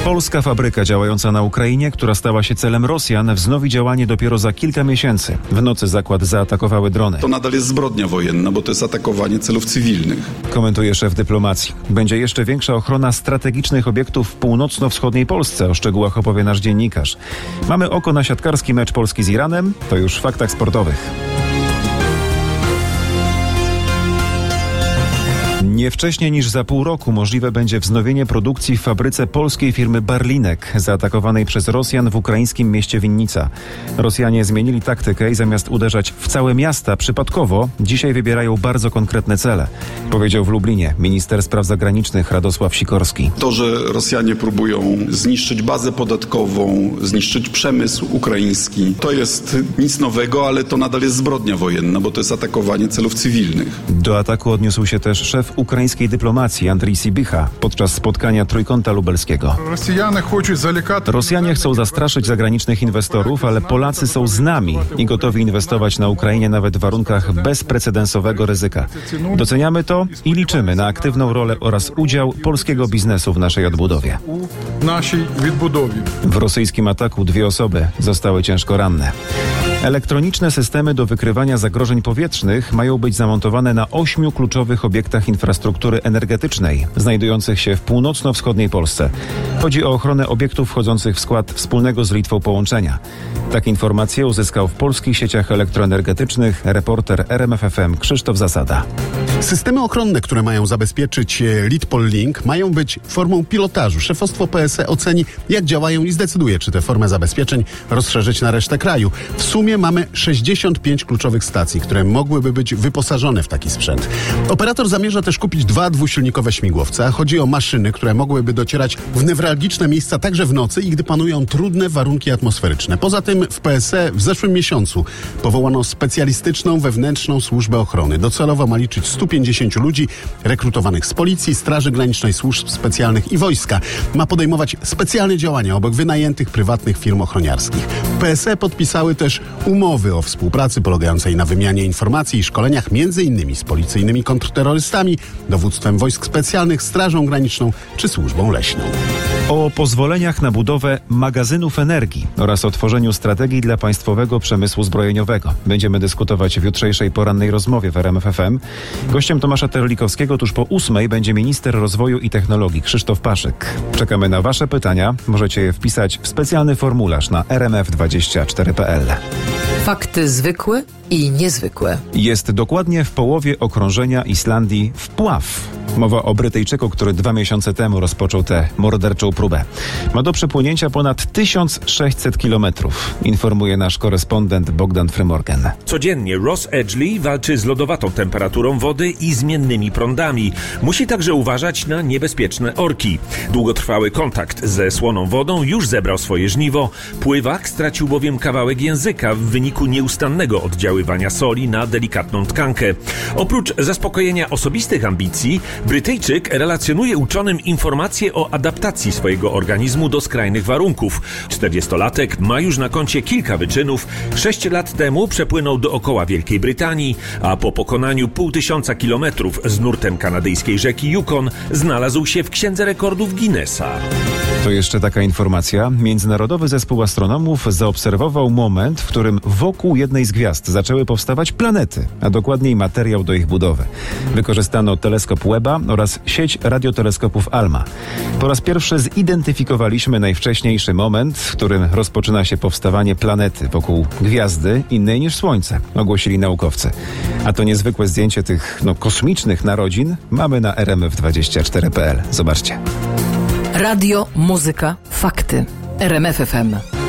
Polska fabryka działająca na Ukrainie, która stała się celem Rosjan, wznowi działanie dopiero za kilka miesięcy. W nocy zakład zaatakowały drony. To nadal jest zbrodnia wojenna, bo to jest atakowanie celów cywilnych. Komentuje szef dyplomacji. Będzie jeszcze większa ochrona strategicznych obiektów w północno-wschodniej Polsce. O szczegółach opowie nasz dziennikarz. Mamy oko na siatkarski mecz Polski z Iranem. To już w faktach sportowych. Nie wcześniej niż za pół roku możliwe będzie wznowienie produkcji w fabryce polskiej firmy Barlinek, zaatakowanej przez Rosjan w ukraińskim mieście Winnica. Rosjanie zmienili taktykę i zamiast uderzać w całe miasta przypadkowo, dzisiaj wybierają bardzo konkretne cele, powiedział w Lublinie minister spraw zagranicznych Radosław Sikorski. To, że Rosjanie próbują zniszczyć bazę podatkową, zniszczyć przemysł ukraiński, to jest nic nowego, ale to nadal jest zbrodnia wojenna, bo to jest atakowanie celów cywilnych. Do ataku odniósł się też szef ukraińskiej dyplomacji Andrii Sibicha podczas spotkania Trójkąta Lubelskiego. Rosjanie chcą zastraszyć zagranicznych inwestorów, ale Polacy są z nami i gotowi inwestować na Ukrainie nawet w warunkach bezprecedensowego ryzyka. Doceniamy to i liczymy na aktywną rolę oraz udział polskiego biznesu w naszej odbudowie. W rosyjskim ataku 2 osoby zostały ciężko ranne. Elektroniczne systemy do wykrywania zagrożeń powietrznych mają być zamontowane na 8 kluczowych obiektach infrastruktury energetycznej, znajdujących się w północno-wschodniej Polsce. Chodzi o ochronę obiektów wchodzących w skład wspólnego z Litwą połączenia. Takie informacje uzyskał w polskich sieciach elektroenergetycznych reporter RMF FM Krzysztof Zasada. Systemy ochronne, które mają zabezpieczyć Litpol Link, mają być formą pilotażu. Szefostwo PSE oceni, jak działają i zdecyduje, czy tę formę zabezpieczeń rozszerzyć na resztę kraju. W sumie mamy 65 kluczowych stacji, które mogłyby być wyposażone w taki sprzęt. Operator zamierza też kupić 2 dwusilnikowe śmigłowce. Chodzi o maszyny, które mogłyby docierać w newralgiczne miejsca także w nocy i gdy panują trudne warunki atmosferyczne. Poza tym w PSE w zeszłym miesiącu powołano specjalistyczną wewnętrzną służbę ochrony. Docelowo ma liczyć 150 ludzi rekrutowanych z policji, Straży Granicznej, służb specjalnych i wojska. Ma podejmować specjalne działania obok wynajętych prywatnych firm ochroniarskich. PSE podpisały też umowy o współpracy polegającej na wymianie informacji i szkoleniach m.in. z policyjnymi kontrterrorystami, dowództwem wojsk specjalnych, Strażą Graniczną czy służbą leśną. O pozwoleniach na budowę magazynów energii oraz o tworzeniu strategii dla państwowego przemysłu zbrojeniowego będziemy dyskutować w jutrzejszej porannej rozmowie w RMF FM. Gościem Tomasza Terlikowskiego tuż po 8:00 będzie minister rozwoju i technologii Krzysztof Paszyk. Czekamy na wasze pytania. Możecie je wpisać w specjalny formularz na rmf24.pl. Fakty zwykłe i niezwykłe. Jest dokładnie w połowie okrążenia Islandii wpław. Mowa o Brytyjczyku, który 2 miesiące temu rozpoczął tę morderczą próbę. Ma do przepłynięcia ponad 1600 kilometrów, informuje nasz korespondent Bogdan Frymorgan. Codziennie Ross Edgley walczy z lodowatą temperaturą wody i zmiennymi prądami. Musi także uważać na niebezpieczne orki. Długotrwały kontakt ze słoną wodą już zebrał swoje żniwo. Pływak stracił bowiem kawałek języka w wyniku nieustannego oddziaływania soli na delikatną tkankę. Oprócz zaspokojenia osobistych ambicji, Brytyjczyk relacjonuje uczonym informacje o adaptacji swojego organizmu do skrajnych warunków. 40-latek ma już na koncie kilka wyczynów. 6 lat temu przepłynął dookoła Wielkiej Brytanii, a po pokonaniu 500 kilometrów z nurtem kanadyjskiej rzeki Yukon znalazł się w Księdze Rekordów Guinnessa. To jeszcze taka informacja. Międzynarodowy Zespół Astronomów zaobserwował moment, w którym wokół jednej z gwiazd zaczęły powstawać planety, a dokładniej materiał do ich budowy. Wykorzystano teleskop Webba oraz sieć radioteleskopów ALMA. Po raz pierwszy zidentyfikowaliśmy najwcześniejszy moment, w którym rozpoczyna się powstawanie planety wokół gwiazdy innej niż Słońce, ogłosili naukowcy. A to niezwykłe zdjęcie tych kosmicznych narodzin mamy na rmf24.pl. Zobaczcie. Radio, muzyka, fakty. RMF FM.